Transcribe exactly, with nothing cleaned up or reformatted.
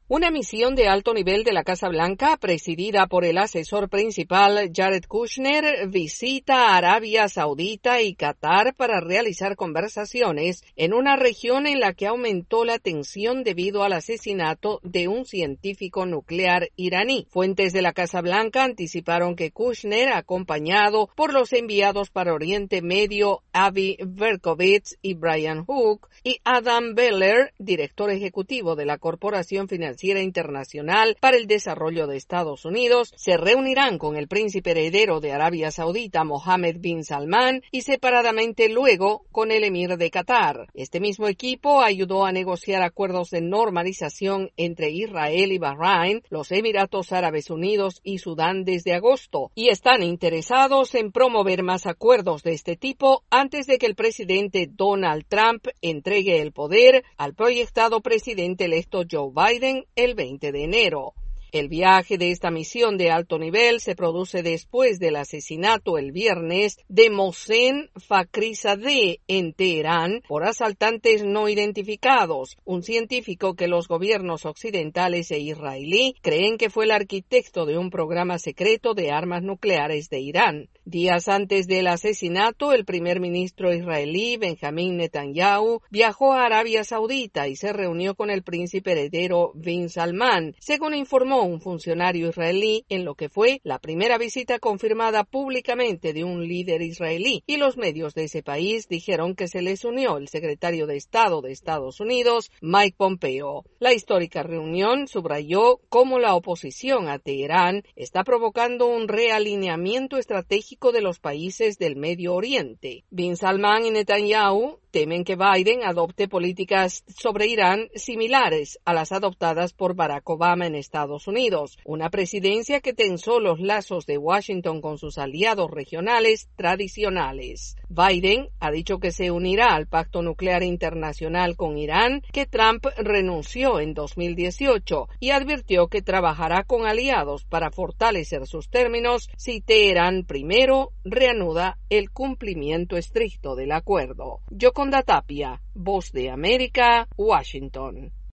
Una misión de alto nivel de la Casa Blanca, presidida por el asesor principal Jared Kushner, visita Arabia Saudita y Qatar para realizar conversaciones en una región en la que aumentó la tensión debido al asesinato de un científico nuclear iraní. Fuentes de la Casa Blanca anticiparon que Kushner, acompañado por los enviados para Oriente Medio Avi Berkovitz y Brian Hook, y Adam Beller, director ejecutivo de la Corporación Financiera Internacional para el Desarrollo de Estados Unidos, se reunirán con el príncipe heredero de Arabia Saudita, Mohammed bin Salman, y separadamente luego con el emir de Qatar. Este mismo equipo ayudó a negociar acuerdos de normalización entre Israel y Bahrein, los Emiratos Árabes Unidos y Sudán desde agosto, y están interesados en promover más acuerdos de este tipo antes de que el presidente Donald Trump entregue el poder al proyectado presidente electo Joe Biden el veinte de enero. El viaje de esta misión de alto nivel se produce después del asesinato el viernes de Mohsen Fakhrizadeh en Teherán por asaltantes no identificados, un científico que los gobiernos occidentales e israelí creen que fue el arquitecto de un programa secreto de armas nucleares de Irán. Días antes del asesinato, el primer ministro israelí Benjamin Netanyahu viajó a Arabia Saudita y se reunió con el príncipe heredero bin Salman, según informó un funcionario israelí, en lo que fue la primera visita confirmada públicamente de un líder israelí, y los medios de ese país dijeron que se les unió el secretario de Estado de Estados Unidos, Mike Pompeo. La histórica reunión subrayó cómo la oposición a Teherán está provocando un realineamiento estratégico de los países del Medio Oriente. Bin Salman y Netanyahu temen que Biden adopte políticas sobre Irán similares a las adoptadas por Barack Obama en Estados Unidos, una presidencia que tensó los lazos de Washington con sus aliados regionales tradicionales. Biden ha dicho que se unirá al Pacto Nuclear Internacional con Irán, que Trump renunció en dos mil dieciocho, y advirtió que trabajará con aliados para fortalecer sus términos si Teherán primero reanuda el cumplimiento estricto del acuerdo. Yoconda Tapia, Voz de América, Washington.